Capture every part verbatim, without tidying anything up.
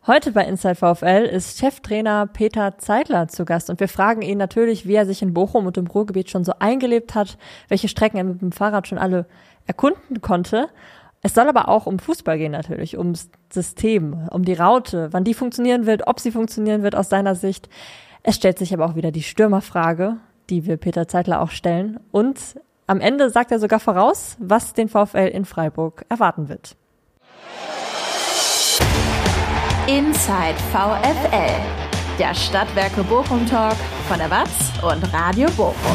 Heute bei Inside VfL ist Cheftrainer Peter Zeidler zu Gast und wir fragen ihn natürlich, wie er sich in Bochum und im Ruhrgebiet schon so eingelebt hat, welche Strecken er mit dem Fahrrad schon alle erkunden konnte. Es soll aber auch um Fußball gehen natürlich, ums System, um die Raute, wann die funktionieren wird, ob sie funktionieren wird aus seiner Sicht. Es stellt sich aber auch wieder die Stürmerfrage, die wir Peter Zeidler auch stellen. Und am Ende sagt er sogar voraus, was den VfL in Freiburg erwarten wird. Inside VfL, der Stadtwerke Bochum Talk von der Watz und Radio Bochum.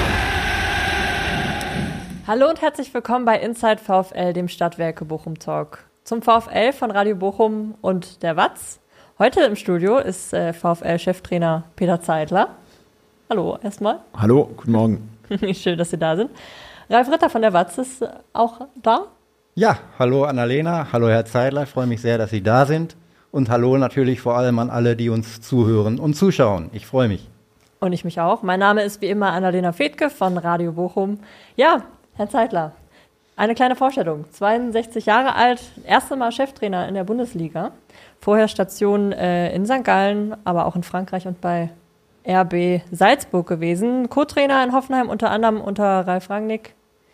Hallo und herzlich willkommen bei Inside VfL, dem Stadtwerke Bochum Talk. Zum VfL von Radio Bochum und der Watz. Heute im Studio ist äh, VfL-Cheftrainer Peter Zeidler. Hallo erstmal. Hallo, guten Morgen. Schön, dass Sie da sind. Ralf Ritter von der Watz ist auch da. Ja, hallo Annalena, hallo Herr Zeidler, ich freue mich sehr, dass Sie da sind. Und hallo natürlich vor allem an alle, die uns zuhören und zuschauen. Ich freue mich. Und ich mich auch. Mein Name ist wie immer Annalena Fedke von Radio Bochum. Ja, Herr Zeidler, eine kleine Vorstellung. zweiundsechzig Jahre alt, erste Mal Cheftrainer in der Bundesliga. Vorher Station äh, in Sankt Gallen, aber auch in Frankreich und bei R B Salzburg gewesen. Co-Trainer in Hoffenheim, unter anderem unter Ralf Rangnick.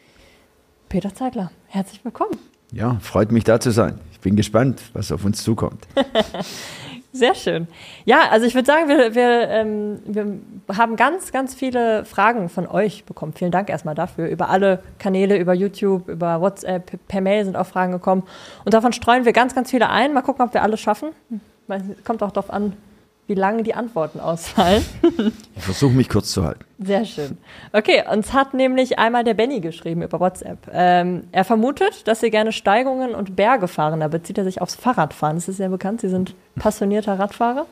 Peter Zeidler, herzlich willkommen. Ja, freut mich da zu sein. Ich bin gespannt, was auf uns zukommt. Sehr schön. Ja, also ich würde sagen, wir, wir, ähm, wir haben ganz, ganz viele Fragen von euch bekommen. Vielen Dank erstmal dafür. Über alle Kanäle, über YouTube, über WhatsApp, per Mail sind auch Fragen gekommen. Und davon streuen wir ganz, ganz viele ein. Mal gucken, ob wir alle schaffen. Kommt auch darauf an, wie lange die Antworten ausfallen. Ich versuche mich kurz zu halten. Sehr schön. Okay, uns hat nämlich einmal der Benny geschrieben über WhatsApp. Ähm, er vermutet, dass Sie gerne Steigungen und Berge fahren. Da bezieht er sich aufs Fahrradfahren. Das ist sehr bekannt. Sie sind passionierter Radfahrer.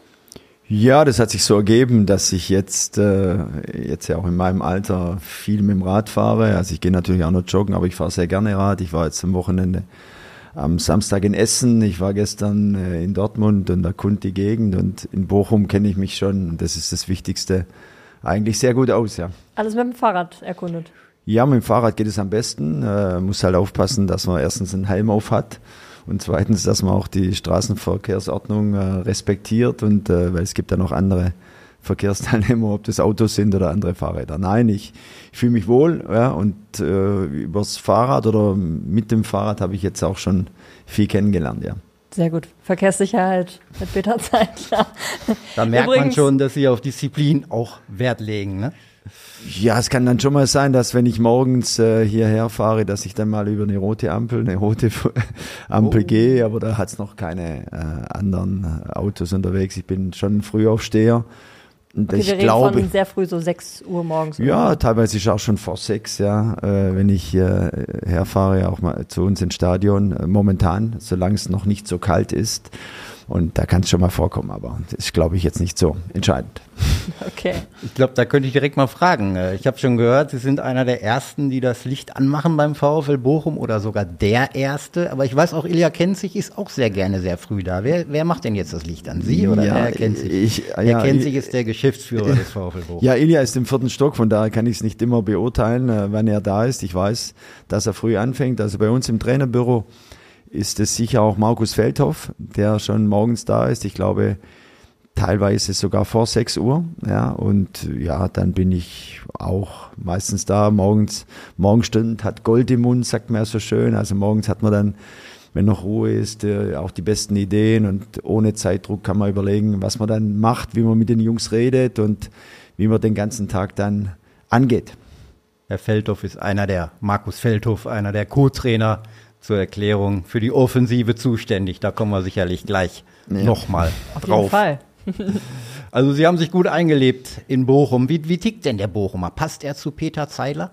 Ja, das hat sich so ergeben, dass ich jetzt, äh, jetzt ja auch in meinem Alter viel mit dem Rad fahre. Also ich gehe natürlich auch noch joggen, aber ich fahre sehr gerne Rad. Ich war jetzt am Wochenende am Samstag in Essen, ich war gestern äh, in Dortmund und erkund die Gegend und in Bochum kenne ich mich schon und das ist das Wichtigste, eigentlich sehr gut aus, ja. Alles mit dem Fahrrad erkundet? Ja, mit dem Fahrrad geht es am besten, äh, muss halt aufpassen, dass man erstens einen Helm auf hat und zweitens, dass man auch die Straßenverkehrsordnung äh, respektiert und äh, weil es gibt ja noch andere Verkehrsteilnehmer, ob das Autos sind oder andere Fahrräder. Nein, ich, ich fühle mich wohl, ja, und äh, übers Fahrrad oder mit dem Fahrrad habe ich jetzt auch schon viel kennengelernt, ja. Sehr gut. Verkehrssicherheit mit Peter Zeidler. Da merkt Übrigens, man schon, dass Sie auf Disziplin auch Wert legen, ne? Ja, es kann dann schon mal sein, dass wenn ich morgens äh, hierher fahre, dass ich dann mal über eine rote Ampel, eine rote Ampel oh. gehe, aber da hat es noch keine äh, anderen Autos unterwegs. Ich bin schon ein Frühaufsteher. Und okay, ich wir reden glaube, von sehr früh, so sechs Uhr morgens. Ja, oder? Teilweise ist auch schon vor sechs, ja, äh, wenn ich äh, herfahre, auch mal zu uns ins Stadion, äh, momentan, solange es noch nicht so kalt ist. Und da kann es schon mal vorkommen, aber das ist, glaube ich, jetzt nicht so entscheidend. Okay. Ich glaube, da könnte ich direkt mal fragen. Ich habe schon gehört, Sie sind einer der Ersten, die das Licht anmachen beim VfL Bochum oder sogar der Erste. Aber ich weiß auch, Ilja Kenzig ist auch sehr gerne sehr früh da. Wer, wer macht denn jetzt das Licht an? Sie oder ja, Herr Kenzig? Ich, Herr ja, Kenzig ich, ist der Geschäftsführer des VfL Bochum. Ja, Ilja ist im vierten Stock, von daher kann ich es nicht immer beurteilen, wann er da ist. Ich weiß, dass er früh anfängt. Also bei uns im Trainerbüro ist es sicher auch Markus Feldhoff, der schon morgens da ist. Ich glaube, teilweise sogar vor sechs Uhr. Ja, und ja, dann bin ich auch meistens da. Morgens, Morgenstund hat Gold im Mund, sagt man ja so schön. Also morgens hat man dann, wenn noch Ruhe ist, auch die besten Ideen und ohne Zeitdruck kann man überlegen, was man dann macht, wie man mit den Jungs redet und wie man den ganzen Tag dann angeht. Herr Feldhoff ist einer der, Markus Feldhoff, einer der Co-Trainer zur Erklärung für die Offensive zuständig. Da kommen wir sicherlich gleich ja. nochmal drauf. Auf jeden Fall. Also Sie haben sich gut eingelebt in Bochum. Wie, wie tickt denn der Bochumer? Passt er zu Peter Zeidler?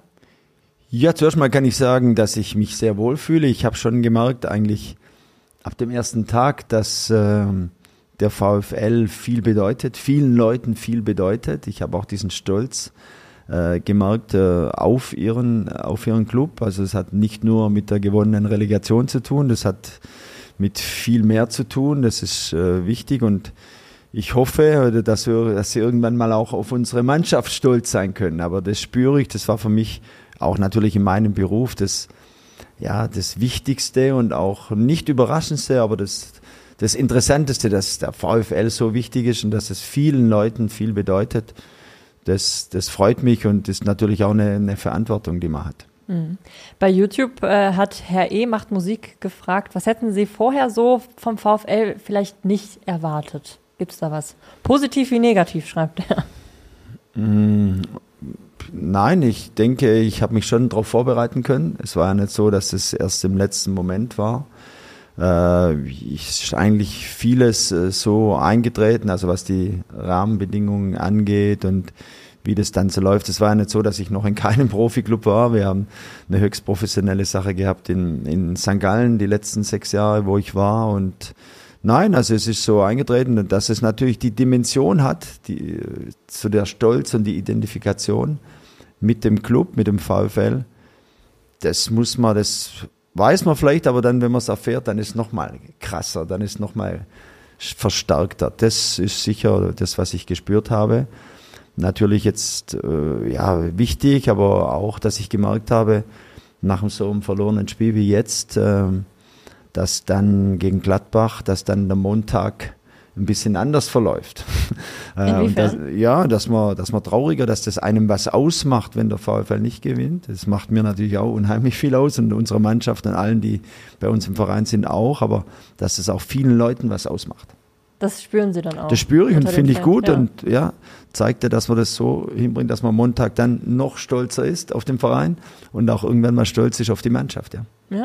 Ja, zuerst mal kann ich sagen, dass ich mich sehr wohl fühle. Ich habe schon gemerkt, eigentlich ab dem ersten Tag, dass äh, der VfL viel bedeutet, vielen Leuten viel bedeutet. Ich habe auch diesen Stolz äh, gemerkt äh, auf ihren, auf ihren Club. Also es hat nicht nur mit der gewonnenen Relegation zu tun, das hat mit viel mehr zu tun. Das ist äh, wichtig und ich hoffe, dass wir, dass sie irgendwann mal auch auf unsere Mannschaft stolz sein können. Aber das spüre ich, das war für mich auch natürlich in meinem Beruf das, ja, das Wichtigste und auch nicht Überraschendste, aber das, das Interessanteste, dass der VfL so wichtig ist und dass es vielen Leuten viel bedeutet. Das, das freut mich und ist natürlich auch eine, eine Verantwortung, die man hat. Mhm. Bei YouTube äh, hat Herr E. macht Musik gefragt, was hätten Sie vorher so vom VfL vielleicht nicht erwartet? Gibt es da was? Positiv wie negativ, schreibt er. Mm, nein, ich denke, ich habe mich schon darauf vorbereiten können. Es war ja nicht so, dass es erst im letzten Moment war. Äh, ist eigentlich vieles äh, so eingetreten, also was die Rahmenbedingungen angeht und wie das dann so läuft. Es war ja nicht so, dass ich noch in keinem Profiklub war. Wir haben eine höchst professionelle Sache gehabt in, in Sankt Gallen die letzten sechs Jahre, wo ich war. Und nein, also es ist so eingetreten, und dass es natürlich die Dimension hat, die, so der Stolz und die Identifikation mit dem Club, mit dem VfL. Das muss man, das weiß man vielleicht, aber dann, wenn man es erfährt, dann ist es nochmal krasser, dann ist es nochmal verstärkter. Das ist sicher das, was ich gespürt habe. Natürlich jetzt äh, ja wichtig, aber auch, dass ich gemerkt habe, nach so einem verlorenen Spiel wie jetzt, äh, dass dann gegen Gladbach, dass dann der Montag ein bisschen anders verläuft. äh, und das, ja, dass man, dass man trauriger, dass das einem was ausmacht, wenn der VfL nicht gewinnt. Das macht mir natürlich auch unheimlich viel aus und unserer Mannschaft und allen, die bei uns im Verein sind, auch, aber dass es auch vielen Leuten was ausmacht. Das spüren Sie dann auch. Das spüre ich und finde ich gut, ja. Und ja, zeigt ja, dass man das so hinbringt, dass man Montag dann noch stolzer ist auf den Verein und auch irgendwann mal stolz ist auf die Mannschaft. Ja. Ja?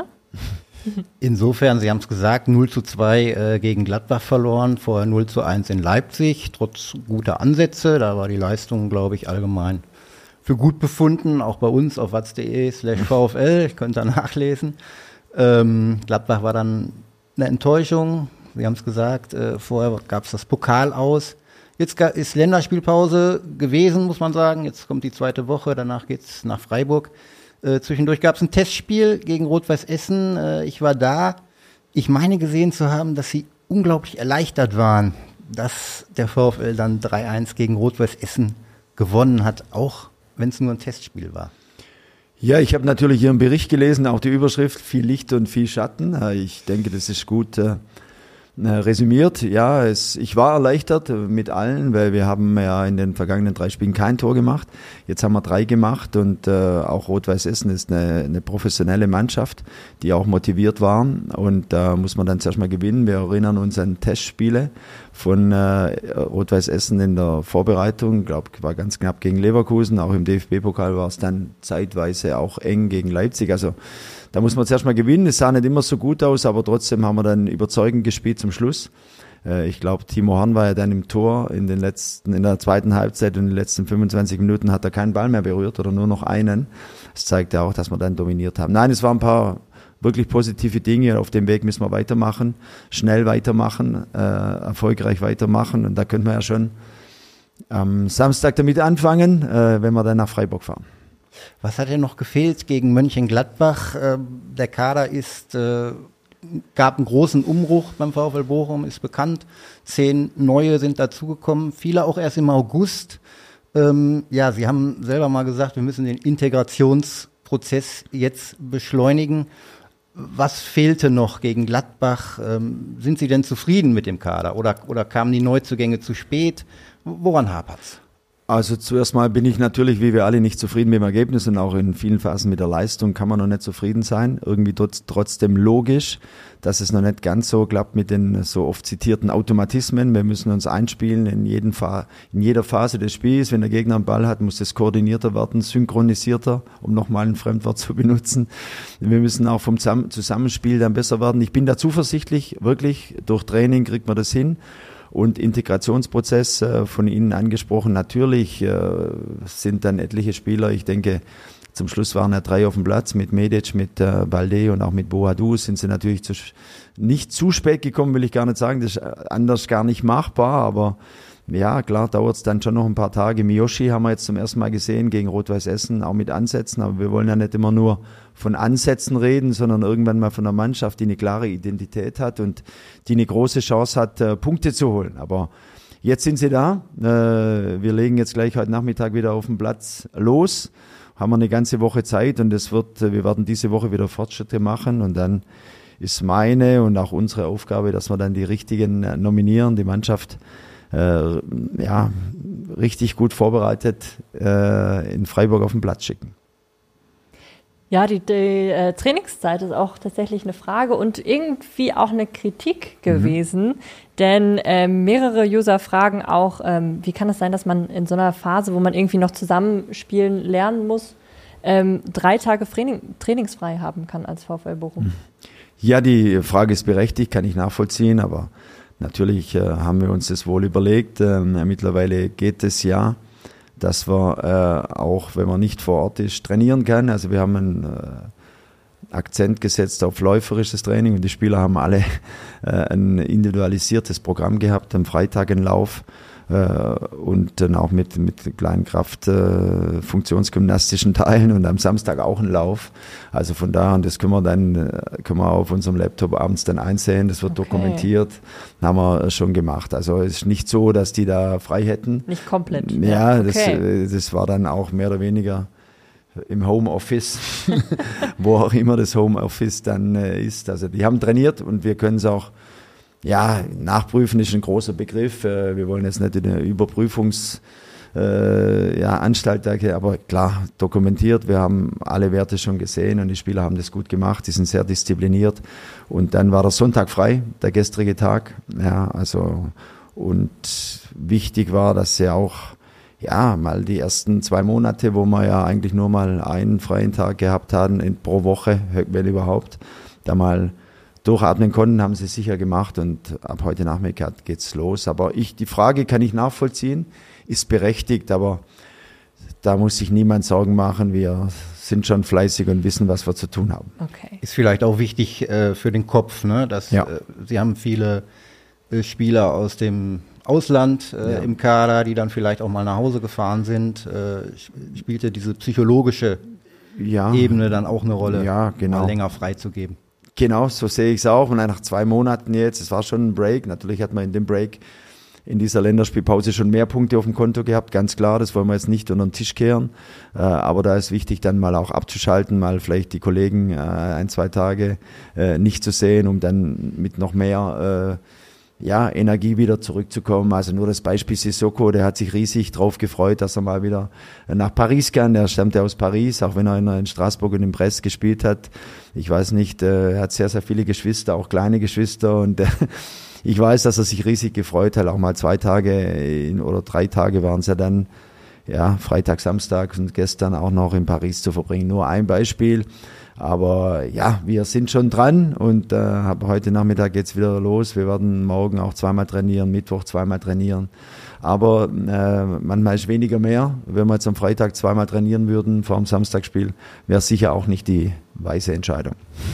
Insofern, Sie haben es gesagt, null zu zwei äh, gegen Gladbach verloren, vorher null zu eins in Leipzig, trotz guter Ansätze. Da war die Leistung, glaube ich, allgemein für gut befunden, auch bei uns auf watz.de slash VfL. Ich könnte da nachlesen. Ähm, Gladbach war dann eine Enttäuschung. Sie haben es gesagt, äh, vorher gab es das Pokal aus. Jetzt ist Länderspielpause gewesen, muss man sagen. Jetzt kommt die zweite Woche, danach geht es nach Freiburg. Äh, zwischendurch gab es ein Testspiel gegen Rot-Weiß Essen. Äh, ich war da. Ich meine gesehen zu haben, dass sie unglaublich erleichtert waren, dass der VfL dann drei eins gegen Rot-Weiß Essen gewonnen hat, auch wenn es nur ein Testspiel war. Ja, ich habe natürlich Ihren Bericht gelesen, auch die Überschrift, viel Licht und viel Schatten. Ich denke, das ist gut äh, resümiert. Ja, es, ich war erleichtert mit allen, weil wir haben ja in den vergangenen drei Spielen kein Tor gemacht. Jetzt haben wir drei gemacht und äh, auch Rot-Weiß Essen ist eine, eine professionelle Mannschaft, die auch motiviert waren und da äh, muss man dann zuerst mal gewinnen. Wir erinnern uns an Testspiele von äh, Rot-Weiß Essen in der Vorbereitung. Ich glaube, war ganz knapp gegen Leverkusen. Auch im D F B-Pokal war es dann zeitweise auch eng gegen Leipzig. Also da muss man zuerst mal gewinnen. Es sah nicht immer so gut aus, aber trotzdem haben wir dann überzeugend gespielt zum Schluss. Äh, ich glaube, Timo Horn war ja dann im Tor in den letzten, in der zweiten Halbzeit und in den letzten fünfundzwanzig Minuten hat er keinen Ball mehr berührt oder nur noch einen. Das zeigt ja auch, dass wir dann dominiert haben. Nein, es waren ein paar wirklich positive Dinge. Auf dem Weg müssen wir weitermachen, schnell weitermachen, äh, erfolgreich weitermachen. Und da können wir ja schon am Samstag damit anfangen, äh, wenn wir dann nach Freiburg fahren. Was hat denn noch gefehlt gegen Mönchengladbach? Äh, der Kader ist, äh, gab einen großen Umbruch beim VfL Bochum, ist bekannt. Zehn neue sind dazugekommen, viele auch erst im August. Ähm, ja, Sie haben selber mal gesagt, wir müssen den Integrationsprozess jetzt beschleunigen. Was fehlte noch gegen Gladbach? Ähm, sind Sie denn zufrieden mit dem Kader oder, oder kamen die Neuzugänge zu spät? Woran hapert's? Also zuerst mal bin ich natürlich, wie wir alle, nicht zufrieden mit dem Ergebnis und auch in vielen Phasen mit der Leistung kann man noch nicht zufrieden sein. Irgendwie trotz, trotzdem logisch, dass es noch nicht ganz so klappt mit den so oft zitierten Automatismen. Wir müssen uns einspielen in, jeden Fa- in jeder Phase des Spiels. Wenn der Gegner einen Ball hat, muss das koordinierter werden, synchronisierter, um nochmal ein Fremdwort zu benutzen. Wir müssen auch vom Zusammenspiel dann besser werden. Ich bin da zuversichtlich, wirklich, durch Training kriegt man das hin. Und Integrationsprozess äh, von Ihnen angesprochen, natürlich äh, sind dann etliche Spieler, ich denke, zum Schluss waren ja drei auf dem Platz, mit Medic, mit äh, Balde und auch mit Boadou sind sie natürlich zu, nicht zu spät gekommen, will ich gar nicht sagen, das ist anders gar nicht machbar, aber ja, klar, dauert es dann schon noch ein paar Tage. Miyoshi haben wir jetzt zum ersten Mal gesehen gegen Rot-Weiß Essen, auch mit Ansätzen, aber wir wollen ja nicht immer nur von Ansätzen reden, sondern irgendwann mal von einer Mannschaft, die eine klare Identität hat und die eine große Chance hat, äh, Punkte zu holen. Aber jetzt sind sie da. Äh, wir legen jetzt gleich heute Nachmittag wieder auf dem Platz los, haben wir eine ganze Woche Zeit und es wird, wir werden diese Woche wieder Fortschritte machen und dann ist meine und auch unsere Aufgabe, dass wir dann die richtigen äh, nominieren, die Mannschaft äh, ja, richtig gut vorbereitet äh, in Freiburg auf den Platz schicken. Ja, die, die äh, Trainingszeit ist auch tatsächlich eine Frage und irgendwie auch eine Kritik gewesen, mhm. denn äh, mehrere User fragen auch, ähm, wie kann es sein, dass man in so einer Phase, wo man irgendwie noch zusammenspielen lernen muss, ähm, drei Tage Training, trainingsfrei haben kann als VfL Bochum? Ja, die Frage ist berechtigt, kann ich nachvollziehen, aber natürlich äh, haben wir uns das wohl überlegt. Ähm, mittlerweile geht es ja, dass wir äh, auch, wenn man nicht vor Ort ist, trainieren kann. Also wir haben einen äh, Akzent gesetzt auf läuferisches Training und die Spieler haben alle äh, ein individualisiertes Programm gehabt, am Freitag einen Lauf äh, und dann auch mit, mit kleinen Kraft, äh, funktionsgymnastischen Teilen und am Samstag auch einen Lauf. Also von da an, das können wir dann äh, können wir auf unserem Laptop abends dann einsehen, das wird okay. dokumentiert, haben wir schon gemacht. Also es ist nicht so, dass die da frei hätten. Nicht komplett. Ja, ja. das, Okay. das war dann auch mehr oder weniger im Homeoffice, wo auch immer das Homeoffice dann äh, ist. Also die haben trainiert und wir können es auch, ja, nachprüfen ist ein großer Begriff. Äh, wir wollen jetzt nicht in eine Überprüfungs- äh, ja, Anstalt, aber klar, dokumentiert. Wir haben alle Werte schon gesehen und die Spieler haben das gut gemacht. Die sind sehr diszipliniert. Und dann war der Sonntag frei, der gestrige Tag. Ja, also, und wichtig war, dass sie auch ja, mal die ersten zwei Monate, wo wir ja eigentlich nur mal einen freien Tag gehabt hatten in, pro Woche, wenn überhaupt, da mal durchatmen konnten, haben sie sicher gemacht und ab heute Nachmittag geht's los. Aber ich, die Frage kann ich nachvollziehen, ist berechtigt, aber da muss sich niemand Sorgen machen. Wir sind schon fleißig und wissen, was wir zu tun haben. Okay. Ist vielleicht auch wichtig äh, für den Kopf, ne? Dass ja. äh, Sie haben viele äh, Spieler aus dem Ausland äh, ja. im Kader, die dann vielleicht auch mal nach Hause gefahren sind. Äh, spielte diese psychologische ja. Ebene dann auch eine Rolle, ja, genau. mal länger freizugeben? Genau, so sehe ich es auch. Und nach zwei Monaten jetzt, es war schon ein Break. Natürlich hat man in dem Break in dieser Länderspielpause schon mehr Punkte auf dem Konto gehabt, ganz klar. Das wollen wir jetzt nicht unter den Tisch kehren. Äh, aber da ist wichtig, dann mal auch abzuschalten, mal vielleicht die Kollegen äh, ein, zwei Tage äh, nicht zu sehen, um dann mit noch mehr äh, ja, Energie wieder zurückzukommen. Also nur das Beispiel Sissoko, der hat sich riesig drauf gefreut, dass er mal wieder nach Paris kann. Der stammt ja aus Paris, auch wenn er in, in Straßburg und in Brest gespielt hat. Ich weiß nicht, er hat sehr, sehr viele Geschwister, auch kleine Geschwister und äh, ich weiß, dass er sich riesig gefreut hat, auch mal zwei Tage in, oder drei Tage waren es ja dann, ja, Freitag, Samstag und gestern auch noch in Paris zu verbringen. Nur ein Beispiel. Aber ja, wir sind schon dran und äh, heute Nachmittag geht's wieder los. Wir werden morgen auch zweimal trainieren, Mittwoch zweimal trainieren. Aber äh, manchmal ist weniger mehr. Wenn wir jetzt am Freitag zweimal trainieren würden vor dem Samstagsspiel, wäre sicher auch nicht die weise Entscheidung.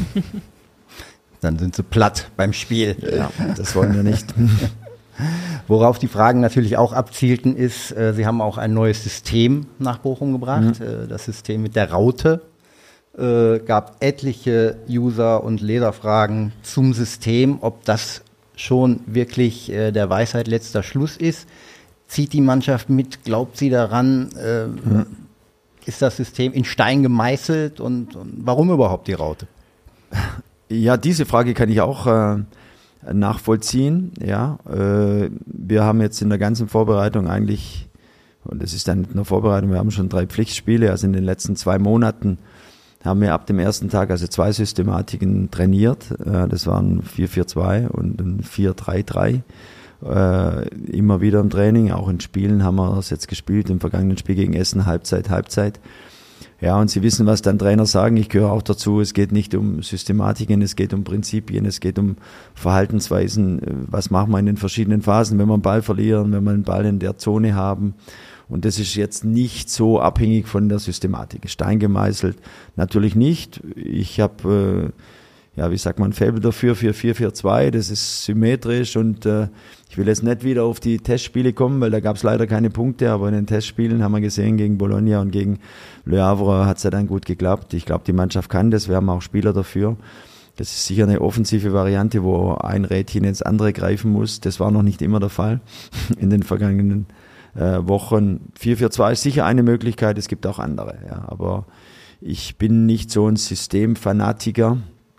Dann sind sie platt beim Spiel. Ja, das wollen wir nicht. Worauf die Fragen natürlich auch abzielten ist, äh, Sie haben auch ein neues System nach Bochum gebracht, mhm. äh, das System mit der Raute. Äh, gab etliche User- und Leserfragen zum System, ob das schon wirklich äh, der Weisheit letzter Schluss ist. Zieht die Mannschaft mit? Glaubt sie daran? Äh, mhm. Ist das System in Stein gemeißelt und, und warum überhaupt die Raute? Ja, diese Frage kann ich auch äh, nachvollziehen. Ja, äh, wir haben jetzt in der ganzen Vorbereitung eigentlich, und das ist dann nicht nur Vorbereitung, wir haben schon drei Pflichtspiele, also in den letzten zwei Monaten haben wir ab dem ersten Tag also zwei Systematiken trainiert. Äh, das waren vier vier zwei und ein vier drei drei. Äh, immer wieder im Training, auch in Spielen haben wir das jetzt gespielt, im vergangenen Spiel gegen Essen, Halbzeit, Halbzeit. Ja, und Sie wissen, was dann Trainer sagen. Ich gehöre auch dazu. Es geht nicht um Systematiken, es geht um Prinzipien, es geht um Verhaltensweisen. Was machen wir in den verschiedenen Phasen, wenn wir einen Ball verlieren, wenn wir einen Ball in der Zone haben? Und das ist jetzt nicht so abhängig von der Systematik. Stein gemeißelt natürlich nicht. Ich habe, äh, ja, wie sagt man, Faible dafür für vier vier zwei. Das ist symmetrisch und äh, ich will jetzt nicht wieder auf die Testspiele kommen, weil da gab es leider keine Punkte, aber in den Testspielen haben wir gesehen, gegen Bologna und gegen Le Havre hat es ja dann gut geklappt. Ich glaube, die Mannschaft kann das, wir haben auch Spieler dafür. Das ist sicher eine offensive Variante, wo ein Rädchen ins andere greifen muss. Das war noch nicht immer der Fall in den vergangenen äh, Wochen. vier vier zwei ist sicher eine Möglichkeit, es gibt auch andere. Ja. Aber ich bin nicht so ein Systemfanatiker.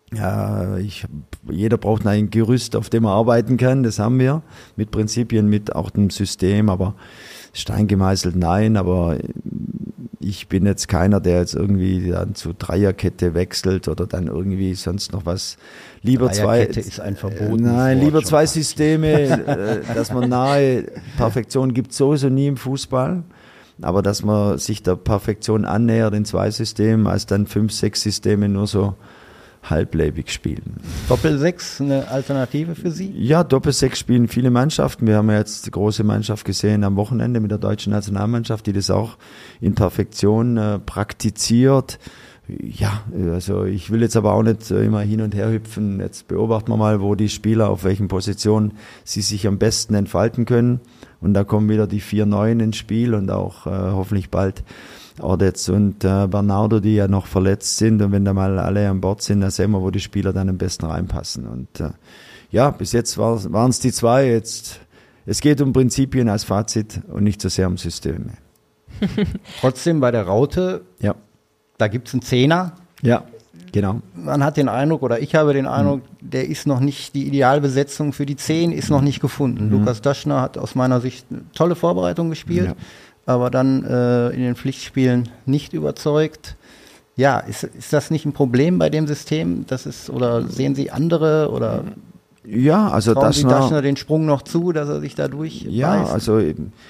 Ja, ich, jeder braucht ein Gerüst, auf dem er arbeiten kann. Das haben wir mit Prinzipien, mit auch dem System, aber Stein gemeißelt, nein. Aber ich bin jetzt keiner, der jetzt irgendwie dann zu Dreierkette wechselt oder dann irgendwie sonst noch was. Lieber zwei. Dreierkette ist ein Verbot. Nein, lieber zwei Systeme, dass man nahe Perfektion gibt sowieso nie im Fußball. Aber dass man sich der Perfektion annähert in zwei Systemen, als dann fünf, sechs Systeme nur so halblebig spielen. Doppelsechs eine Alternative für Sie? Ja, Doppelsechs spielen viele Mannschaften. Wir haben ja jetzt die große Mannschaft gesehen am Wochenende mit der deutschen Nationalmannschaft, die das auch in Perfektion äh, praktiziert. Ja, also ich will jetzt aber auch nicht äh, immer hin und her hüpfen. Jetzt beobachten wir mal, wo die Spieler, auf welchen Positionen sie sich am besten entfalten können. Und da kommen wieder die vier Neuen ins Spiel und auch äh, hoffentlich bald Ordetz und äh, Bernardo, die ja noch verletzt sind. Und wenn da mal alle an Bord sind, dann sehen wir, wo die Spieler dann am besten reinpassen. Und äh, ja, bis jetzt waren es die zwei. Jetzt, es geht um Prinzipien als Fazit und nicht so sehr um Systeme. Trotzdem bei der Raute, ja. Da gibt es einen Zehner. Ja, genau. Man hat den Eindruck, oder ich habe den Eindruck, mhm. der ist noch nicht, die Idealbesetzung für die Zehn ist noch nicht gefunden. Mhm. Lukas Daschner hat aus meiner Sicht eine tolle Vorbereitung gespielt. Ja. Aber dann äh, in den Pflichtspielen nicht überzeugt. Ja, ist, ist das nicht ein Problem bei dem System? Das ist, oder sehen Sie andere oder ja, also trauen Daschner, Sie Daschner den Sprung noch zu, dass er sich da durchbeißt? Ja, also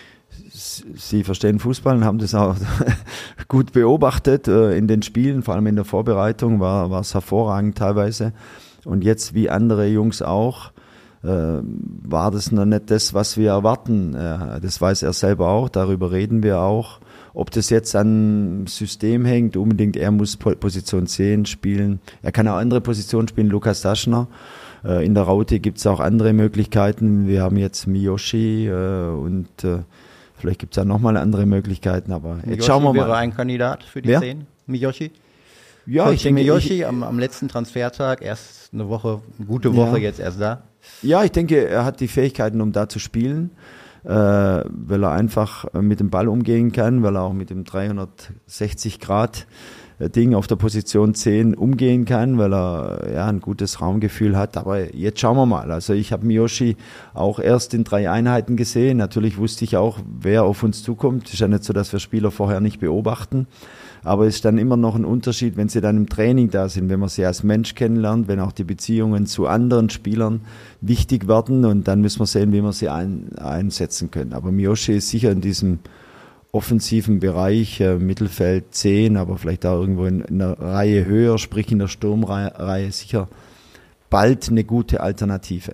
Sie verstehen Fußball und haben das auch gut beobachtet äh, in den Spielen, vor allem in der Vorbereitung war, war es hervorragend teilweise. Und jetzt wie andere Jungs auch, Äh, war das noch nicht das, was wir erwarten. Äh, das weiß er selber auch, darüber reden wir auch. Ob das jetzt an System hängt, unbedingt, er muss Position zehn spielen. Er kann auch andere Positionen spielen, Lukas Daschner. Äh, in der Raute gibt es auch andere Möglichkeiten. Wir haben jetzt Miyoshi äh, und äh, vielleicht gibt es auch nochmal andere Möglichkeiten. Aber jetzt Miyoshi schauen wir mal. Wäre ein Kandidat für die Wer? zehn? Miyoshi? Ja, Coach ich denke, Miyoshi ich, am, am letzten Transfertag, erst eine Woche, eine gute Woche Ja. jetzt erst da. Ja, ich denke, er hat die Fähigkeiten, um da zu spielen, äh, weil er einfach mit dem Ball umgehen kann, weil er auch mit dem dreihundertsechzig Grad Ding auf der Position zehn umgehen kann, weil er ja ein gutes Raumgefühl hat. Aber jetzt schauen wir mal. Also ich habe Miyoshi auch erst in drei Einheiten gesehen. Natürlich wusste ich auch, wer auf uns zukommt. Es ist ja nicht so, dass wir Spieler vorher nicht beobachten. Aber es ist dann immer noch ein Unterschied, wenn sie dann im Training da sind, wenn man sie als Mensch kennenlernt, wenn auch die Beziehungen zu anderen Spielern wichtig werden. Und dann müssen wir sehen, wie wir sie ein, einsetzen können. Aber Miyoshi ist sicher in diesem offensiven Bereich, äh, Mittelfeld zehn, aber vielleicht auch irgendwo in, in einer Reihe höher, sprich in der Sturmreihe, sicher bald eine gute Alternative.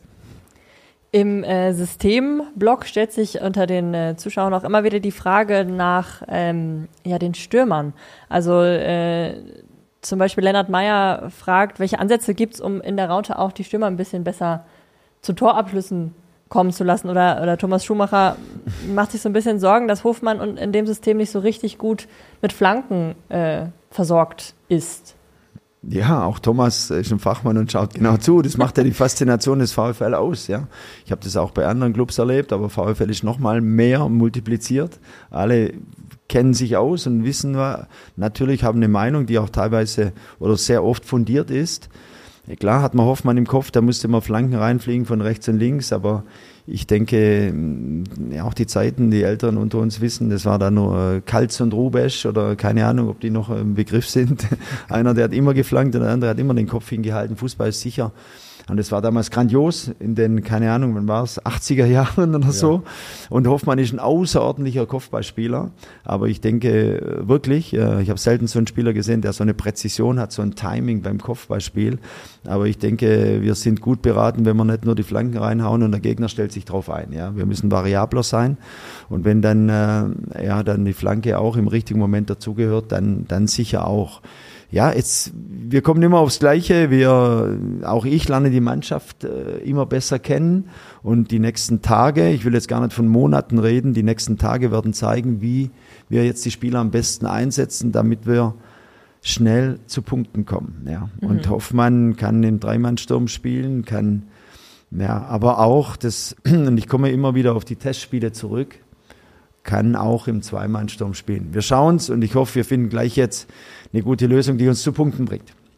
Im äh, Systemblock stellt sich unter den äh, Zuschauern auch immer wieder die Frage nach ähm, ja, den Stürmern. Also äh, zum Beispiel Lennart Meyer fragt, welche Ansätze gibt es, um in der Raute auch die Stürmer ein bisschen besser zu Torabschlüssen kommen zu lassen. Oder, oder Thomas Schumacher macht sich so ein bisschen Sorgen, dass Hofmann in dem System nicht so richtig gut mit Flanken äh, versorgt ist. Ja, auch Thomas ist ein Fachmann und schaut genau zu. Das macht ja die Faszination des VfL aus. Ja, ich habe das auch bei anderen Clubs erlebt, aber VfL ist noch mal mehr multipliziert. Alle kennen sich aus und wissen, natürlich haben eine Meinung, die auch teilweise oder sehr oft fundiert ist. Ja, klar hat man Hoffmann im Kopf, da musste man Flanken reinfliegen von rechts und links, aber ich denke, ja, auch die Zeiten, die Älteren unter uns wissen, das war da nur Kaltz und Rubesch oder keine Ahnung, ob die noch im Begriff sind. Einer, der hat immer geflankt und der andere hat immer den Kopf hingehalten. Fußball ist sicher. Und das war damals grandios in den, keine Ahnung, wann war es, achtziger Jahren oder so. Ja. Und Hoffmann ist ein außerordentlicher Kopfballspieler. Aber ich denke wirklich, ich habe selten so einen Spieler gesehen, der so eine Präzision hat, so ein Timing beim Kopfballspiel. Aber ich denke, wir sind gut beraten, wenn wir nicht nur die Flanken reinhauen und der Gegner stellt sich drauf ein. Ja, wir müssen variabler sein. Und wenn dann, äh, ja, dann die Flanke auch im richtigen Moment dazugehört, dann, dann sicher auch. Ja, jetzt, wir kommen immer aufs Gleiche. Wir, auch ich lerne die Mannschaft äh, immer besser kennen und die nächsten Tage, ich will jetzt gar nicht von Monaten reden, die nächsten Tage werden zeigen, wie wir jetzt die Spieler am besten einsetzen, damit wir schnell zu Punkten kommen. Ja. Mhm. Und Hoffmann kann im Dreimannssturm spielen, kann, ja, aber auch das, und ich komme immer wieder auf die Testspiele zurück, kann auch im Zweimannssturm spielen. Wir schauen es und ich hoffe, wir finden gleich jetzt eine gute Lösung, die uns zu Punkten bringt.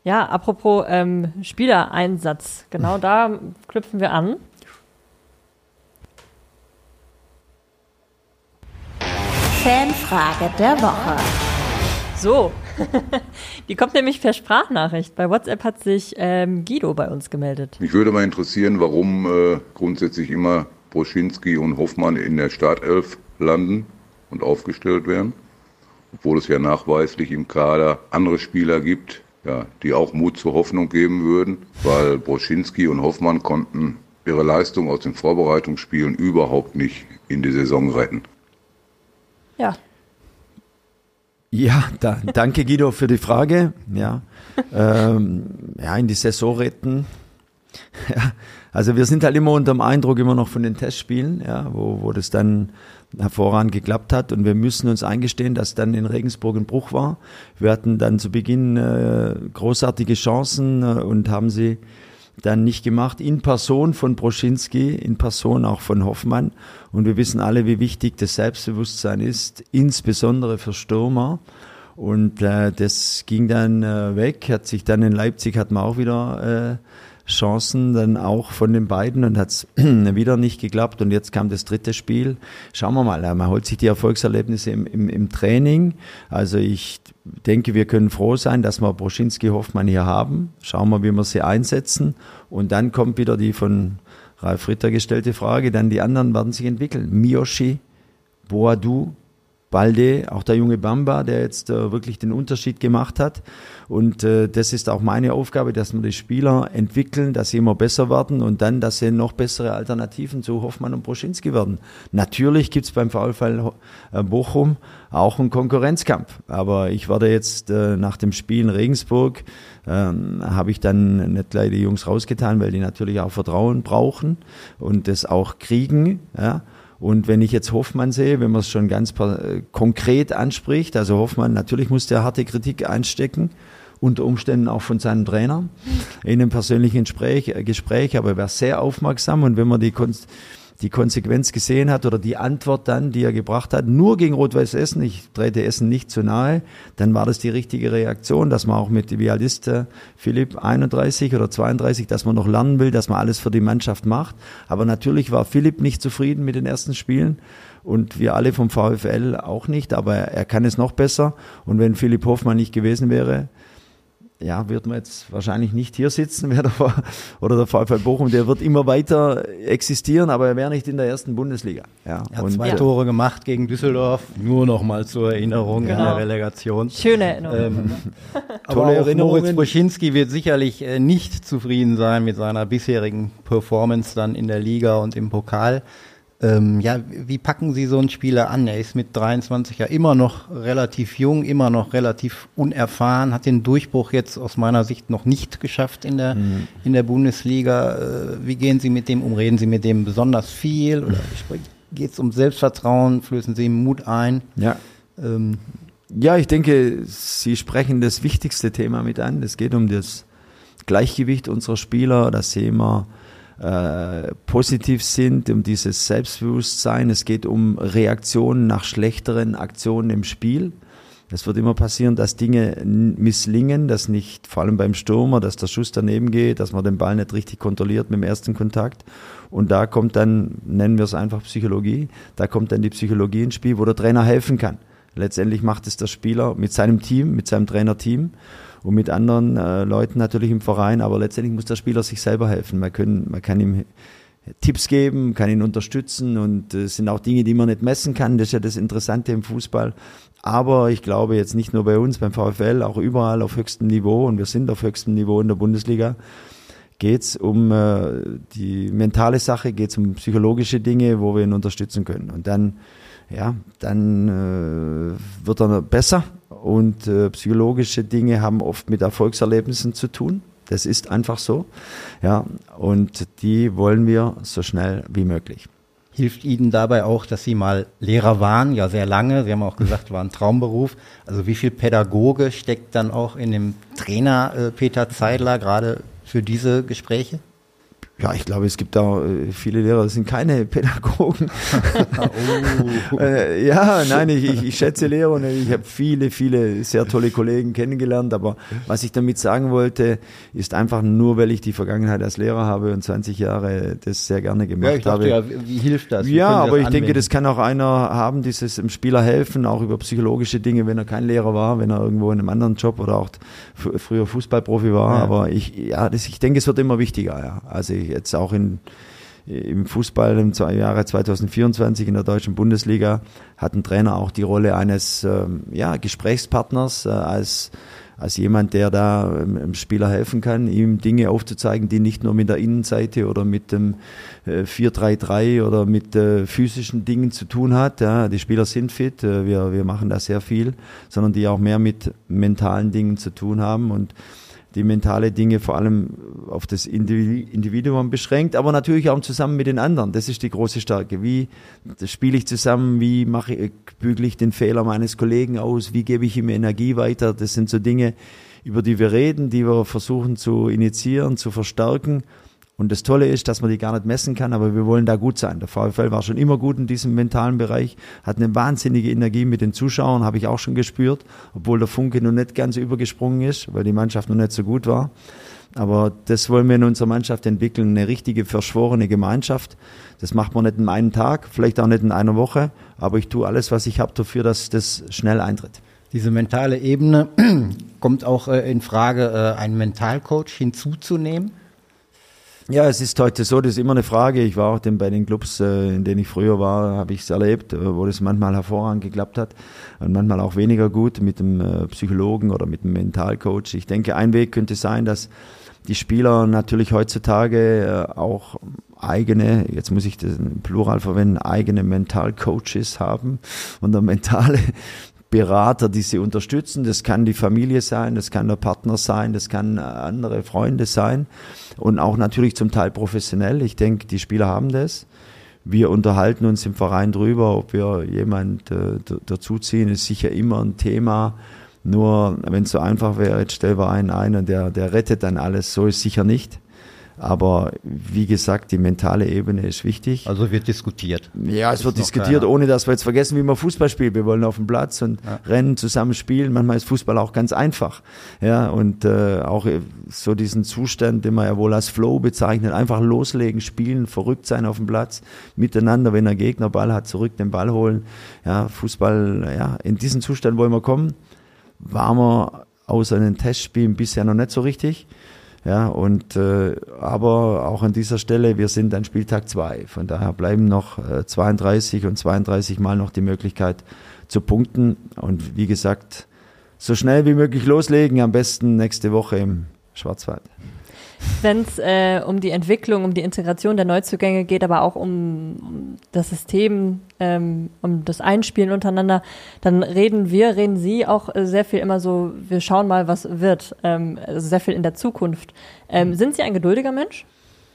Ja, apropos ähm, Spielereinsatz, genau da knüpfen wir an. Fanfrage der Woche. So, die kommt nämlich per Sprachnachricht. Bei WhatsApp hat sich ähm, Guido bei uns gemeldet. Mich würde mal interessieren, warum äh, grundsätzlich immer Broschinski und Hoffmann in der Startelf landen und aufgestellt werden, obwohl es ja nachweislich im Kader andere Spieler gibt, ja, die auch Mut zur Hoffnung geben würden, weil Broschinski und Hoffmann konnten ihre Leistung aus den Vorbereitungsspielen überhaupt nicht in die Saison retten. Ja. Ja, da, danke Guido für die Frage. Ja, ähm, ja, in die Saison retten. Ja, also wir sind halt immer unter dem Eindruck immer noch von den Testspielen, ja, wo, wo das dann hervorragend geklappt hat, und wir müssen uns eingestehen, dass dann in Regensburg ein Bruch war. Wir hatten dann zu Beginn äh, großartige Chancen äh, und haben sie dann nicht gemacht, in Person von Broschinski, in Person auch von Hoffmann. Und wir wissen alle, wie wichtig das Selbstbewusstsein ist, insbesondere für Stürmer. Und äh, das ging dann äh, weg, hat sich dann in Leipzig, hat man auch wieder äh, Chancen dann auch von den beiden, und hat es wieder nicht geklappt, und jetzt kam das dritte Spiel. Schauen wir mal, man holt sich die Erfolgserlebnisse im, im, im Training. Also ich denke, wir können froh sein, dass wir Broschinski, Hoffmann hier haben. Schauen wir, wie wir sie einsetzen, und dann kommt wieder die von Ralf Ritter gestellte Frage, dann die anderen werden sich entwickeln. Miyoshi, Boadu, Balde, auch der junge Bamba, der jetzt äh, wirklich den Unterschied gemacht hat. Und äh, das ist auch meine Aufgabe, dass wir die Spieler entwickeln, dass sie immer besser werden, und dann, dass sie noch bessere Alternativen zu Hoffmann und Broschinski werden. Natürlich gibt's beim VfL Bochum auch einen Konkurrenzkampf. Aber ich werde jetzt äh, nach dem Spiel in Regensburg, ähm, habe ich dann nicht gleich die Jungs rausgetan, weil die natürlich auch Vertrauen brauchen und das auch kriegen, ja. Und wenn ich jetzt Hoffmann sehe, wenn man es schon ganz äh, konkret anspricht, also Hoffmann, natürlich muss der harte Kritik einstecken, unter Umständen auch von seinem Trainer, in einem persönlichen Gespräch, äh, Gespräch, aber er war sehr aufmerksam, und wenn man die, Kon- die Konsequenz gesehen hat oder die Antwort dann, die er gebracht hat, nur gegen Rot-Weiß Essen, ich trete Essen nicht zu nahe, dann war das die richtige Reaktion, dass man auch mit, wie alt ist äh, Philipp, einunddreißig oder zweiunddreißig, dass man noch lernen will, dass man alles für die Mannschaft macht. Aber natürlich war Philipp nicht zufrieden mit den ersten Spielen, und wir alle vom VfL auch nicht, aber er kann es noch besser, und wenn Philipp Hoffmann nicht gewesen wäre, ja, wird man jetzt wahrscheinlich nicht hier sitzen, wer der, oder der VfL Bochum, der wird immer weiter existieren, aber er wäre nicht in der ersten Bundesliga. Ja, er hat und zwei ja. Tore gemacht gegen Düsseldorf, nur noch mal zur Erinnerung, Genau. in der Relegation. Schöne Erinnerung. Ähm, aber Tolle auch Erinnerungen. Moritz Broschinski wird sicherlich äh, nicht zufrieden sein mit seiner bisherigen Performance dann in der Liga und im Pokal. Ähm, ja, wie packen Sie so einen Spieler an? Er ist mit dreiundzwanzig ja immer noch relativ jung, immer noch relativ unerfahren, hat den Durchbruch jetzt aus meiner Sicht noch nicht geschafft in der, mhm. in der Bundesliga. Äh, wie gehen Sie mit dem um? Reden Sie mit dem besonders viel? Oder geht es um Selbstvertrauen? Flößen Sie ihm Mut ein? Ja. Ähm, Ja, ich denke, Sie sprechen das wichtigste Thema mit an. Es geht um das Gleichgewicht unserer Spieler, dass sie immer äh, positiv sind, um dieses Selbstbewusstsein. Es geht um Reaktionen nach schlechteren Aktionen im Spiel. Es wird immer passieren, dass Dinge misslingen, dass nicht, vor allem beim Stürmer, dass der Schuss daneben geht, dass man den Ball nicht richtig kontrolliert mit dem ersten Kontakt. Und da kommt dann, nennen wir es einfach Psychologie, da kommt dann die Psychologie ins Spiel, wo der Trainer helfen kann. Letztendlich macht es der Spieler mit seinem Team, mit seinem Trainerteam und mit anderen äh, Leuten natürlich im Verein, aber letztendlich muss der Spieler sich selber helfen. Man, können, man kann ihm Tipps geben, kann ihn unterstützen, und es äh, sind auch Dinge, die man nicht messen kann. Das ist ja das Interessante im Fußball. Aber ich glaube jetzt nicht nur bei uns, beim VfL, auch überall auf höchstem Niveau, und wir sind auf höchstem Niveau in der Bundesliga, geht's um äh, die mentale Sache, geht's um psychologische Dinge, wo wir ihn unterstützen können. Und dann ja, dann äh, wird er besser, und äh, psychologische Dinge haben oft mit Erfolgserlebnissen zu tun. Das ist einfach so. Ja, und die wollen wir so schnell wie möglich. Hilft Ihnen dabei auch, dass Sie mal Lehrer waren, ja sehr lange, Sie haben auch gesagt, war ein Traumberuf. Also wie viel Pädagoge steckt dann auch in dem Trainer äh, Peter Zeidler gerade für diese Gespräche? Ja, ich glaube, es gibt da viele Lehrer, das sind keine Pädagogen. oh. äh, ja, nein, ich, ich, ich schätze Lehrer und ich habe viele, viele sehr tolle Kollegen kennengelernt. Aber was ich damit sagen wollte, ist einfach nur, weil ich die Vergangenheit als Lehrer habe und zwanzig Jahre das sehr gerne gemacht ja, ich dachte, habe. Ja, wie hilft das? Wie ja, aber das ich anwenden? denke, das kann auch einer haben, dieses dem Spieler helfen, auch über psychologische Dinge, wenn er kein Lehrer war, wenn er irgendwo in einem anderen Job oder auch f- früher Fußballprofi war. Ja. Aber ich, ja, das, ich denke, es wird immer wichtiger. Ja. Also jetzt auch in, im Fußball im Jahre zwanzig vierundzwanzig in der deutschen Bundesliga hat ein Trainer auch die Rolle eines ähm, ja, Gesprächspartners, äh, als, als jemand, der da ähm, dem Spieler helfen kann, ihm Dinge aufzuzeigen, die nicht nur mit der Innenseite oder mit dem äh, vier drei drei oder mit äh, physischen Dingen zu tun hat. Ja. Die Spieler sind fit, äh, wir, wir machen da sehr viel, sondern die auch mehr mit mentalen Dingen zu tun haben und die mentale Dinge vor allem auf das Individuum beschränkt, aber natürlich auch zusammen mit den anderen. Das ist die große Stärke. Wie spiele ich zusammen? Wie mache ich, bügle ich den Fehler meines Kollegen aus? Wie gebe ich ihm Energie weiter? Das sind so Dinge, über die wir reden, die wir versuchen zu initiieren, zu verstärken. Und das Tolle ist, dass man die gar nicht messen kann, aber wir wollen da gut sein. Der VfL war schon immer gut in diesem mentalen Bereich, hat eine wahnsinnige Energie mit den Zuschauern, habe ich auch schon gespürt, obwohl der Funke noch nicht ganz übergesprungen ist, weil die Mannschaft noch nicht so gut war. Aber das wollen wir in unserer Mannschaft entwickeln, eine richtige verschworene Gemeinschaft. Das macht man nicht in einem Tag, vielleicht auch nicht in einer Woche, aber ich tue alles, was ich habe dafür, dass das schnell eintritt. Diese mentale Ebene kommt auch äh, in Frage, äh, einen Mentalcoach hinzuzunehmen? Ja, es ist heute so, das ist immer eine Frage. Ich war auch den, bei den Clubs, äh, in denen ich früher war, habe ich es erlebt, äh, wo das manchmal hervorragend geklappt hat und manchmal auch weniger gut mit dem äh, Psychologen oder mit dem Mentalcoach. Ich denke, ein Weg könnte sein, dass die Spieler natürlich heutzutage äh, auch eigene, jetzt muss ich das im Plural verwenden, eigene Mentalcoaches haben und der mentale Berater, die sie unterstützen. Das kann die Familie sein, das kann der Partner sein, das kann andere Freunde sein und auch natürlich zum Teil professionell. Ich denke, die Spieler haben das. Wir unterhalten uns im Verein drüber, ob wir jemand äh, dazuziehen, ist sicher immer ein Thema. Nur wenn es so einfach wäre, jetzt stellen wir einen ein und der, der rettet dann alles. So ist sicher nicht. Aber wie gesagt, die mentale Ebene ist wichtig. Also wird diskutiert. Ja, es wird diskutiert, keiner. Ohne dass wir jetzt vergessen, wie man Fußball spielt. Wir wollen auf dem Platz und ja. rennen, zusammen spielen. Manchmal ist Fußball auch ganz einfach. Ja, und äh, auch so diesen Zustand, den man ja wohl als Flow bezeichnet, einfach loslegen, spielen, verrückt sein auf dem Platz, miteinander, wenn der Gegner Ball hat, zurück den Ball holen. Ja, Fußball, ja, in diesen Zustand wollen wir kommen. Waren wir außer den Testspielen bisher noch nicht so richtig. Ja, und äh, aber auch an dieser Stelle, wir sind an Spieltag zwei. Von daher bleiben noch äh, zweiunddreißig und zweiunddreißig Mal noch die Möglichkeit zu punkten. Und wie gesagt, so schnell wie möglich loslegen, am besten nächste Woche im Schwarzwald. Wenn es äh, um die Entwicklung, um die Integration der Neuzugänge geht, aber auch um, um das System, ähm, um das Einspielen untereinander, dann reden wir, reden Sie auch äh, sehr viel immer so, wir schauen mal, was wird, ähm, also sehr viel in der Zukunft. Ähm, sind Sie ein geduldiger Mensch?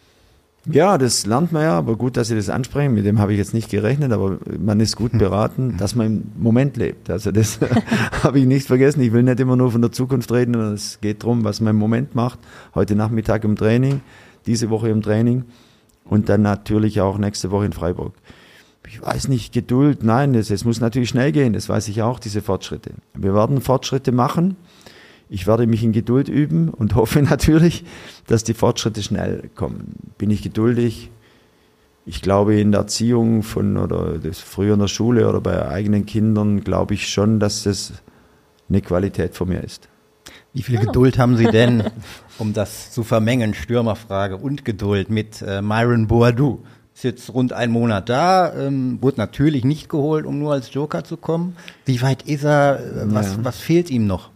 Ja, das lernt man ja, aber gut, dass Sie das ansprechen. Mit dem habe ich jetzt nicht gerechnet, aber man ist gut beraten, dass man im Moment lebt. Also das habe ich nicht vergessen. Ich will nicht immer nur von der Zukunft reden, sondern es geht darum, was man im Moment macht. Heute Nachmittag im Training, diese Woche im Training und dann natürlich auch nächste Woche in Freiburg. Ich weiß nicht, Geduld, nein, es, es muss natürlich schnell gehen, das weiß ich auch, diese Fortschritte. Wir werden Fortschritte machen. Ich werde mich in Geduld üben und hoffe natürlich, dass die Fortschritte schnell kommen. Bin ich geduldig? Ich glaube, in der Erziehung von oder das früher in der Schule oder bei eigenen Kindern glaube ich schon, dass das eine Qualität von mir ist. Wie viel Geduld haben Sie denn, um das zu vermengen, Stürmerfrage und Geduld mit äh, Myron Boadou? Ist jetzt rund ein Monat da, ähm, wurde natürlich nicht geholt, um nur als Joker zu kommen. Wie weit ist er? Äh, was, ja. was fehlt ihm noch?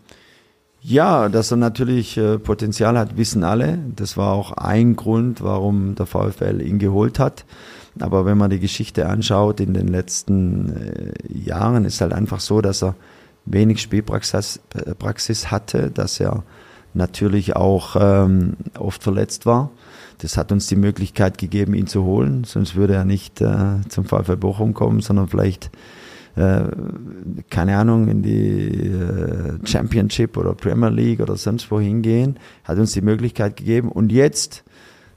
Ja, dass er natürlich äh, Potenzial hat, wissen alle. Das war auch ein Grund, warum der VfL ihn geholt hat. Aber wenn man die Geschichte anschaut in den letzten äh, Jahren, ist halt einfach so, dass er wenig Spielpraxis äh, Praxis hatte, dass er natürlich auch ähm, oft verletzt war. Das hat uns die Möglichkeit gegeben, ihn zu holen. Sonst würde er nicht äh, zum VfL Bochum kommen, sondern vielleicht Äh, keine Ahnung, in die äh, Championship oder Premier League oder sonst wo hingehen, hat uns die Möglichkeit gegeben. Und jetzt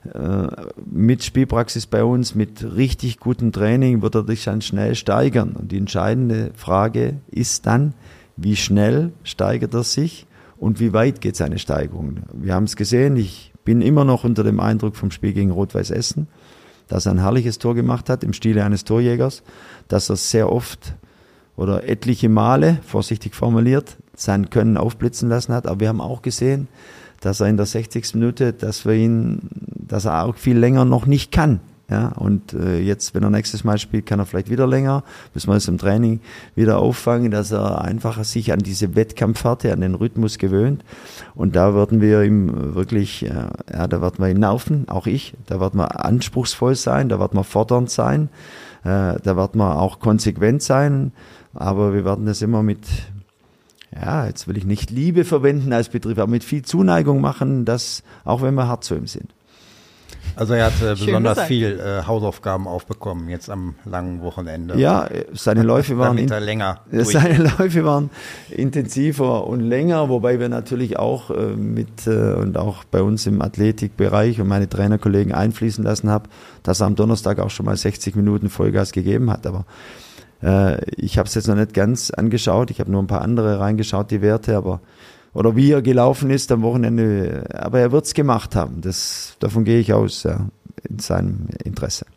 äh, mit Spielpraxis bei uns, mit richtig gutem Training wird er sich dann schnell steigern. Und die entscheidende Frage ist dann, wie schnell steigert er sich und wie weit geht seine Steigerung. Wir haben es gesehen, ich bin immer noch unter dem Eindruck vom Spiel gegen Rot-Weiß Essen, dass er ein herrliches Tor gemacht hat im Stile eines Torjägers, dass er sehr oft oder etliche Male, vorsichtig formuliert, sein Können aufblitzen lassen hat. Aber wir haben auch gesehen, dass er in der sechzigsten Minute, dass wir ihn, dass er auch viel länger noch nicht kann. Ja, und äh, jetzt, wenn er nächstes Mal spielt, kann er vielleicht wieder länger, müssen wir es im Training wieder auffangen, dass er einfach sich an diese Wettkampfhärte, an den Rhythmus gewöhnt. Und da werden wir ihm wirklich, äh, ja, da werden wir ihn laufen, auch ich, da werden wir anspruchsvoll sein, da werden wir fordernd sein, äh, da werden wir auch konsequent sein, aber wir werden das immer mit, ja, jetzt will ich nicht Liebe verwenden als Betrieb, aber mit viel Zuneigung machen, dass, auch wenn wir hart zu ihm sind. Also er hat äh, besonders gesagt. viel äh, Hausaufgaben aufbekommen jetzt am langen Wochenende. Ja, seine Läufe waren Damit er in, länger seine Läufe waren intensiver und länger, wobei wir natürlich auch äh, mit äh, und auch bei uns im Athletikbereich und meine Trainerkollegen einfließen lassen habe, dass er am Donnerstag auch schon mal sechzig Minuten Vollgas gegeben hat. Aber äh, ich habe es jetzt noch nicht ganz angeschaut. Ich habe nur ein paar andere reingeschaut, die Werte, aber oder wie er gelaufen ist am Wochenende, aber er wird's gemacht haben. Das, davon gehe ich aus, ja, in seinem Interesse.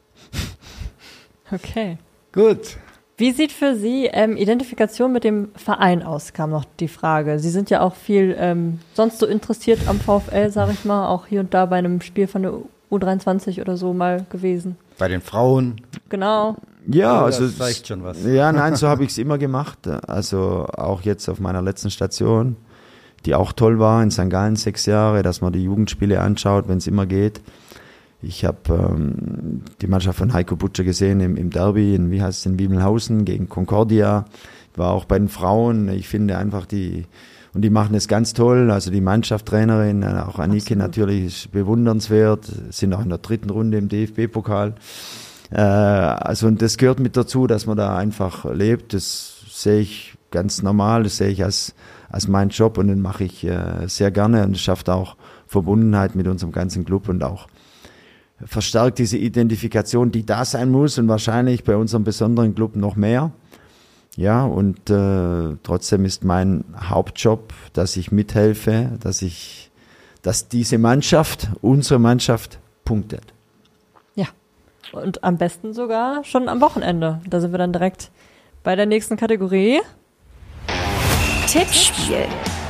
Okay. Gut. Wie sieht für Sie ähm, Identifikation mit dem Verein aus, kam noch die Frage. Sie sind ja auch viel ähm, sonst so interessiert am VfL, sage ich mal, auch hier und da bei einem Spiel von der U dreiundzwanzig oder so mal gewesen. Bei den Frauen. Genau. Ja, Oh, also das zeigt schon was. Ja, nein, so habe ich es immer gemacht. Also auch jetzt auf meiner letzten Station, die auch toll war, in Sankt Gallen sechs Jahre, dass man die Jugendspiele anschaut, wenn es immer geht. Ich habe ähm, die Mannschaft von Heiko Butscher gesehen im, im Derby, in, wie heißt es, in Wiemelhausen gegen Concordia. War auch bei den Frauen. Ich finde einfach die, und die machen es ganz toll. Also die Mannschaftstrainerin, auch Annike Absolut. natürlich, ist bewundernswert, sind auch in der dritten Runde im D F B-Pokal. Äh, also und das gehört mit dazu, dass man da einfach lebt. Das sehe ich ganz normal, das sehe ich als als mein Job und den mache ich äh, sehr gerne und es schafft auch Verbundenheit mit unserem ganzen Club und auch verstärkt diese Identifikation, die da sein muss und wahrscheinlich bei unserem besonderen Club noch mehr. Ja, und äh, trotzdem ist mein Hauptjob, dass ich mithelfe, dass ich, dass diese Mannschaft, unsere Mannschaft, punktet. Ja. Und am besten sogar schon am Wochenende. Da sind wir dann direkt bei der nächsten Kategorie. Tippspiel.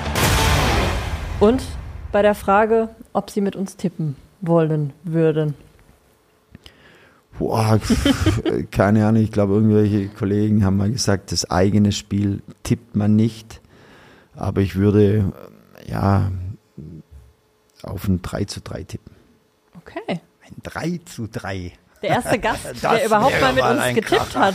Und bei der Frage, ob Sie mit uns tippen wollen würden. Boah, keine Ahnung, ich glaube, irgendwelche Kollegen haben mal gesagt, das eigene Spiel tippt man nicht. Aber ich würde, ja, auf ein drei zu drei tippen. Okay. Ein drei zu drei. Der erste Gast, Das der überhaupt wäre mal mit mal uns ein getippt hat.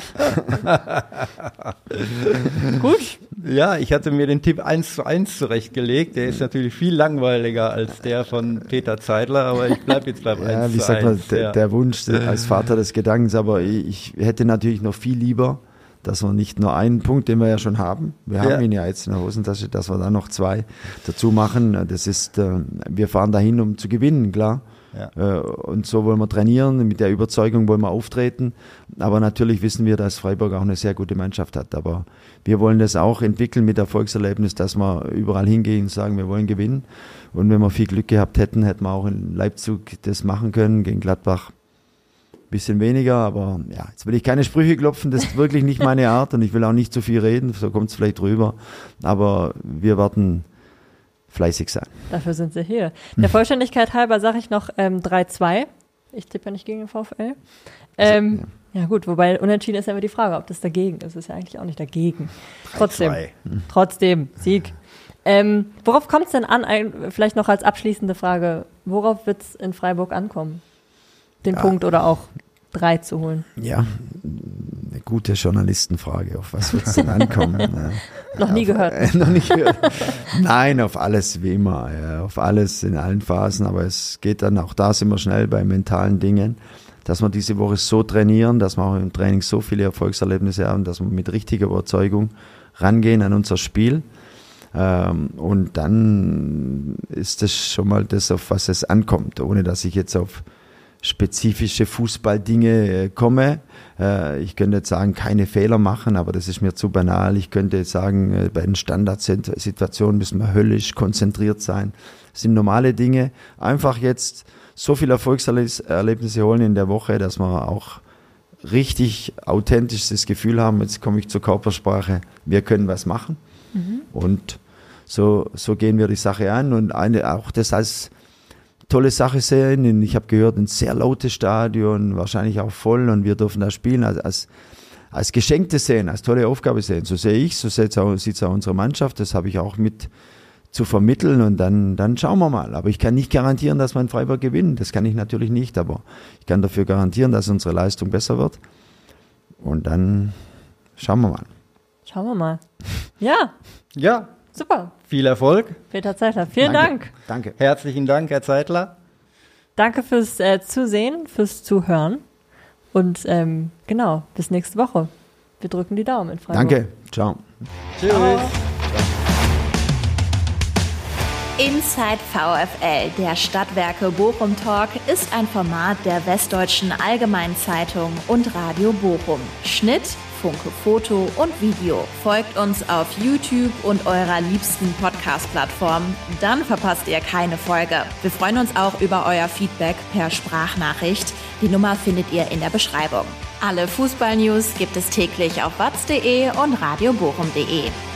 Gut. Ja, ich hatte mir den Tipp eins zu eins zurechtgelegt. Der ist natürlich viel langweiliger als der von Peter Zeidler, aber ich bleibe jetzt beim Ja, eins wie zu sagt man, eins. der, Ja. der Wunsch als Vater des Gedankens, aber ich, ich hätte natürlich noch viel lieber, dass wir nicht nur einen Punkt, den wir ja schon haben, wir haben Ja. ihn ja jetzt in der Hosentasche, dass wir dann noch zwei dazu machen. Das ist, äh, wir fahren dahin, um zu gewinnen, klar. Ja. Äh, Und so wollen wir trainieren, mit der Überzeugung wollen wir auftreten. Aber natürlich wissen wir, dass Freiburg auch eine sehr gute Mannschaft hat. Aber wir wollen das auch entwickeln mit Erfolgserlebnis, dass wir überall hingehen und sagen, wir wollen gewinnen. Und wenn wir viel Glück gehabt hätten, hätten wir auch in Leipzig das machen können, gegen Gladbach ein bisschen weniger. Aber ja, jetzt will ich keine Sprüche klopfen, das ist wirklich nicht meine Art und ich will auch nicht zu viel reden, so kommt es vielleicht rüber. Aber wir werden fleißig sein. Dafür sind Sie hier. Der Vollständigkeit halber sage ich noch ähm, drei zwei. Ich tippe ja nicht gegen den VfL. Ähm, ja. ja gut, wobei unentschieden ist ja immer die Frage, ob das dagegen ist. Das ist ja eigentlich auch nicht dagegen. Trotzdem, zwei. trotzdem, Sieg. Ähm, worauf kommt es denn an, ein, vielleicht noch als abschließende Frage, worauf wird es in Freiburg ankommen? Den Ja. Punkt oder auch drei zu holen? Ja, eine gute Journalistenfrage. Auf was wird es denn ankommen? Äh, Noch nie auf, gehört. Äh, noch nie gehört. Nein, auf alles wie immer. Ja, auf alles in allen Phasen. Aber es geht dann auch da sind wir schnell bei mentalen Dingen, dass wir diese Woche so trainieren, dass wir auch im Training so viele Erfolgserlebnisse haben, dass wir mit richtiger Überzeugung rangehen an unser Spiel. Ähm, und dann ist das schon mal das, auf was es ankommt, ohne dass ich jetzt auf spezifische Fußballdinge äh, komme. Äh, ich könnte jetzt sagen, keine Fehler machen, aber das ist mir zu banal. Ich könnte jetzt sagen, äh, bei den Standardsituationen müssen wir höllisch konzentriert sein. Das sind normale Dinge. Einfach jetzt so viele Erfolgserlebnisse holen in der Woche, dass wir auch richtig authentisch das Gefühl haben, jetzt komme ich zur Körpersprache, wir können was machen. Mhm. Und so, so gehen wir die Sache an und eine, auch das als tolle Sache sehen. Ich habe gehört, ein sehr lautes Stadion, wahrscheinlich auch voll und wir dürfen da spielen, als, als, als Geschenk sehen, als tolle Aufgabe sehen. So sehe ich, so sieht es auch, auch unsere Mannschaft, das habe ich auch mit zu vermitteln und dann, dann schauen wir mal. Aber ich kann nicht garantieren, dass wir in Freiburg gewinnen, das kann ich natürlich nicht, aber ich kann dafür garantieren, dass unsere Leistung besser wird und dann schauen wir mal. Schauen wir mal. Ja. Ja. Super. Viel Erfolg. Peter Zeitler, vielen Danke. Dank. Danke. Herzlichen Dank, Herr Zeitler. Danke fürs äh, Zusehen, fürs Zuhören. Und ähm, genau, bis nächste Woche. Wir drücken die Daumen in Freiburg. Danke. Ciao. Tschüss. Ciao. Inside VfL, der Stadtwerke Bochum Talk, ist ein Format der Westdeutschen Allgemeinen Zeitung und Radio Bochum. Schnitt, Funke Foto und Video. Folgt uns auf YouTube und eurer liebsten Podcast-Plattform. Dann verpasst ihr keine Folge. Wir freuen uns auch über euer Feedback per Sprachnachricht. Die Nummer findet ihr in der Beschreibung. Alle Fußball-News gibt es täglich auf watz punkt de und radiobochum punkt de.